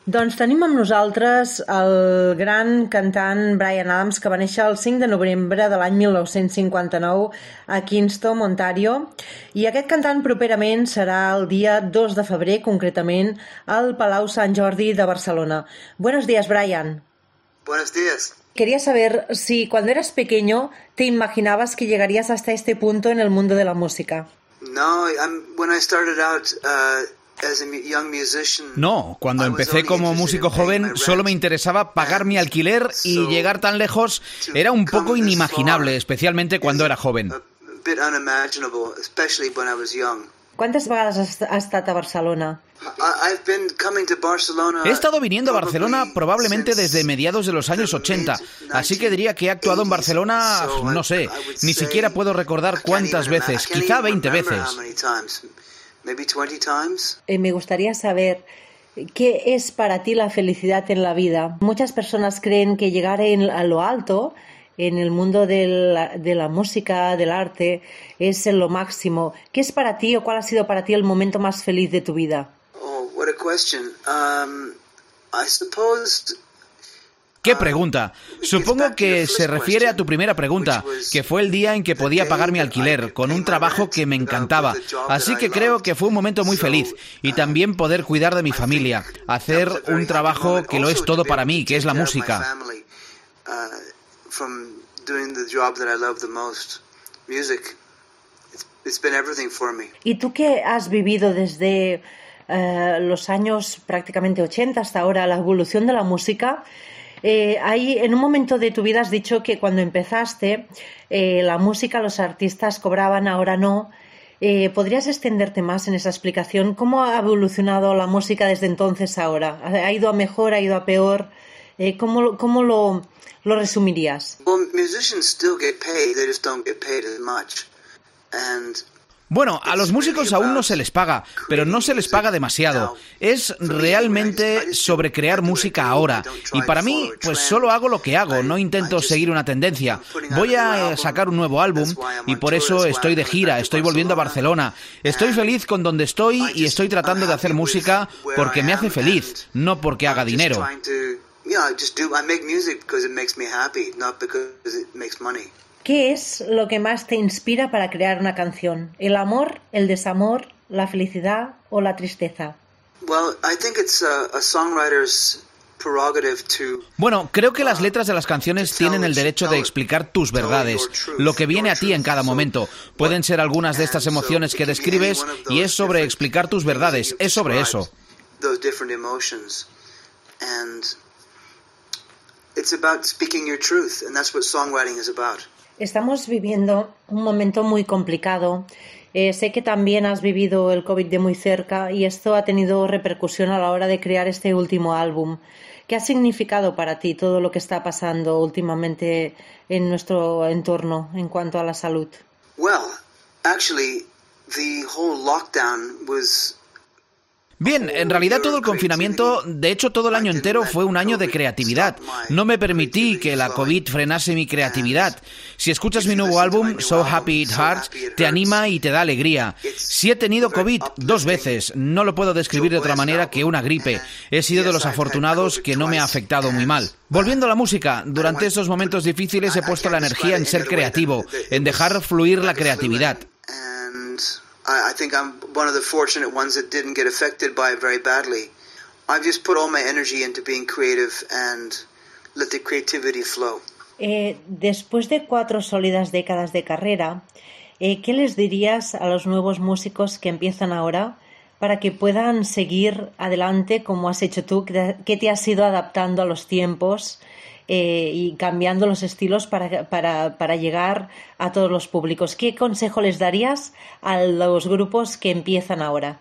Doncs tenim amb nosaltres el gran cantant Bryan Adams, que va néixer el 5 de novembre de l'any 1959 a Kingston, Ontario, i aquest cantant properament serà el dia 2 de febrer, concretament, al Palau Sant Jordi de Barcelona. Buenos días, Bryan. Buenos días. Quería saber si cuando eras pequeño te imaginabas que llegarías hasta este punto en el mundo de la música. No, when I started out as a young musician. No, cuando empecé como músico joven solo me interesaba pagar mi alquiler y llegar tan lejos era un poco inimaginable, especialmente cuando era joven. A bit unimaginable, especially when I was young. ¿Cuántas vegades has estat a Barcelona? I've been coming to Barcelona. He estado viniendo a Barcelona probablemente desde mediados de los años 80, así que diría que he actuado en Barcelona, no sé, ni siquiera puedo recordar cuántas veces, quizá 20 veces. Me gustaría saber qué es para ti la felicidad en la vida. Muchas personas creen que llegar a lo alto en el mundo de la música, del arte, es lo máximo. ¿Qué es para ti o cuál ha sido para ti el momento más feliz de tu vida? Oh, what a question. I suppose. ¿Qué pregunta? Supongo que se refiere a tu primera pregunta, que fue el día en que podía pagar mi alquiler, con un trabajo que me encantaba. Así que creo que fue un momento muy feliz. Y también poder cuidar de mi familia, hacer un trabajo que lo es todo para mí, que es la música. ¿Y tú qué has vivido desde los años prácticamente 80 hasta ahora, la evolución de la música? En un momento de tu vida has dicho que cuando empezaste la música, los artistas cobraban, ahora no. ¿Podrías extenderte más en esa explicación? ¿Cómo ha evolucionado la música desde entonces a ahora? ¿Ha ido a mejor, ha ido a peor? ¿Cómo lo resumirías? Well, musicians still get paid, they just don't get paid as much. Bueno, a los músicos aún no se les paga, pero no se les paga demasiado. Es realmente sobre crear música ahora. Y para mí, pues solo hago lo que hago, no intento seguir una tendencia. Voy a sacar un nuevo álbum y por eso estoy de gira, estoy volviendo a Barcelona. Estoy feliz con donde estoy y estoy tratando de hacer música porque me hace feliz, no porque haga dinero. ¿Qué es lo que más te inspira para crear una canción? ¿El amor, el desamor, la felicidad o la tristeza? Bueno, creo que las letras de las canciones tienen el derecho de explicar tus verdades, lo que viene a ti en cada momento. Pueden ser algunas de estas emociones que describes y es sobre explicar tus verdades, es sobre eso. Estamos viviendo un momento muy complicado. Sé que también has vivido el COVID de muy cerca y esto ha tenido repercusión a la hora de crear este último álbum. ¿Qué ha significado para ti todo lo que está pasando últimamente en nuestro entorno en cuanto a la salud? Well, actually, the whole lockdown was. Bien, en realidad todo el confinamiento, de hecho todo el año entero fue un año de creatividad. No me permití que la COVID frenase mi creatividad. Si escuchas mi nuevo álbum, So Happy It Hurts, te anima y te da alegría. Si he tenido COVID 2 veces, no lo puedo describir de otra manera que una gripe. He sido de los afortunados que no me ha afectado muy mal. Volviendo a la música, durante estos momentos difíciles he puesto la energía en ser creativo, en dejar fluir la creatividad. I think I'm one of the fortunate ones that didn't get affected by it very badly. I've just put all my energy into being creative and let the creativity flow. Después de 4 sólidas décadas de carrera, ¿qué les dirías a los nuevos músicos que empiezan ahora para que puedan seguir adelante como has hecho tú, que te has ido adaptando a los tiempos y cambiando los estilos para llegar a todos los públicos? ¿Qué consejo les darías a los grupos que empiezan ahora?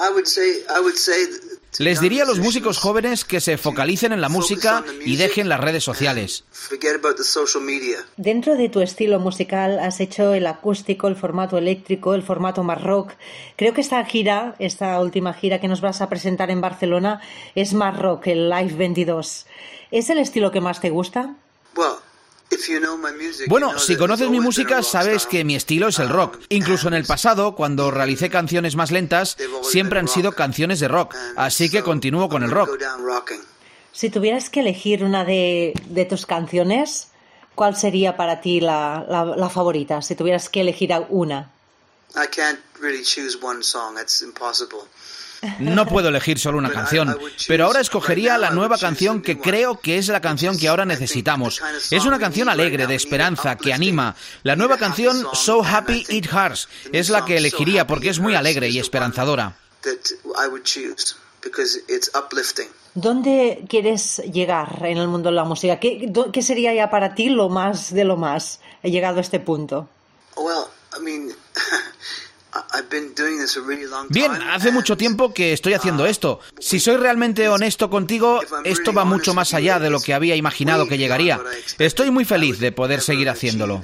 Les diría a los músicos jóvenes que se focalicen en la música y dejen las redes sociales. Dentro de tu estilo musical has hecho el acústico, el formato eléctrico, el formato más rock. Creo que esta última gira que nos vas a presentar en Barcelona es más rock, el Live 22. ¿Es el estilo que más te gusta? Bueno, si conoces mi música, sabes que mi estilo es el rock. Incluso en el pasado, cuando realicé canciones más lentas, siempre han sido canciones de rock. Así que continúo con el rock. Si tuvieras que elegir una de tus canciones, ¿cuál sería para ti la favorita? Si tuvieras que elegir una. No puedo elegir solo una canción, pero ahora escogería la nueva canción que creo que es la canción que ahora necesitamos. Es una canción alegre, de esperanza, que anima. La nueva canción So Happy It Hurts es la que elegiría porque es muy alegre y esperanzadora. ¿Dónde quieres llegar en el mundo de la música? ¿Qué sería ya para ti lo más de lo más? He llegado a este punto. Bien, hace mucho tiempo que estoy haciendo esto. Si soy realmente honesto contigo, esto va mucho más allá de lo que había imaginado que llegaría. Estoy muy feliz de poder seguir haciéndolo.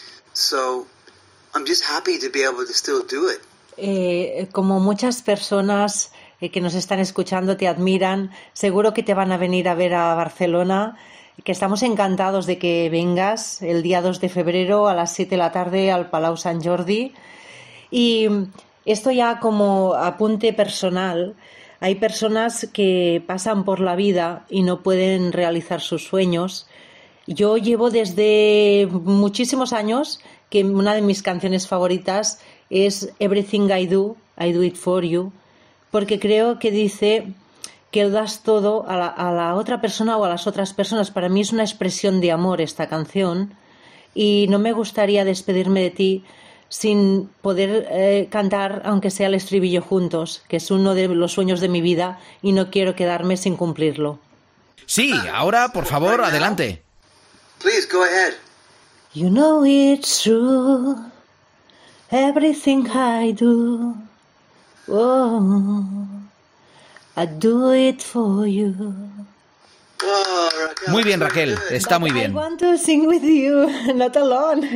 Como muchas personas que nos están escuchando te admiran, seguro que te van a venir a ver a Barcelona, que estamos encantados de que vengas el día 2 de febrero a las 7 de la tarde al Palau Sant Jordi. Y esto ya como apunte personal, hay personas que pasan por la vida y no pueden realizar sus sueños. Yo llevo desde muchísimos años que una de mis canciones favoritas es Everything I Do It For You, porque creo que dice que das todo a la otra persona o a las otras personas. Para mí es una expresión de amor esta canción y no me gustaría despedirme de ti sin poder cantar, aunque sea el estribillo juntos, que es uno de los sueños de mi vida y no quiero quedarme sin cumplirlo. Sí, ahora, por favor, adelante. Please, go ahead. You know it's true, everything I do, oh, I do it for you. Muy bien, Raquel, está muy bien. I want to sing with you, not alone.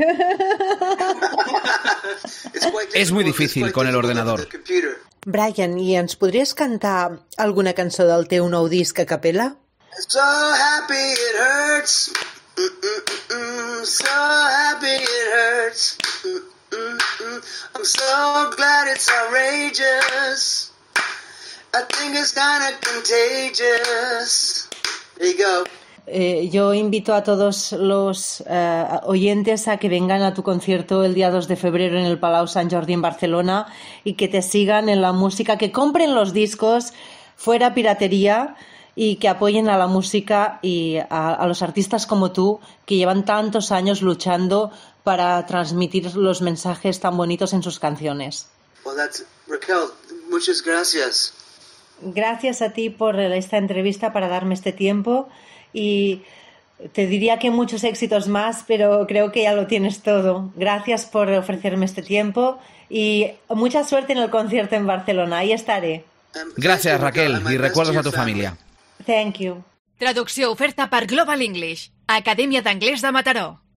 És muy difícil con el ordenador. Brian, i ens podries cantar alguna cançó del teu nou disc a capella? So happy it hurts. So happy it hurts. I'm so glad it's outrageous. I think it's kind of contagious. There you go. Yo invito a todos los oyentes a que vengan a tu concierto el día 2 de febrero en el Palau Sant Jordi en Barcelona y que te sigan en la música, que compren los discos, fuera piratería, y que apoyen a la música y a los artistas como tú que llevan tantos años luchando para transmitir los mensajes tan bonitos en sus canciones. Raquel, muchas gracias. Gracias a ti por esta entrevista, para darme este tiempo, y te diría que muchos éxitos más, pero creo que ya lo tienes todo. Gracias por ofrecerme este tiempo y mucha suerte en el concierto en Barcelona. Ahí estaré. Gracias, Raquel, y recuerdos a tu familia. Thank you. Traducció oferta per Global English, Acadèmia d'Anglès de Mataró.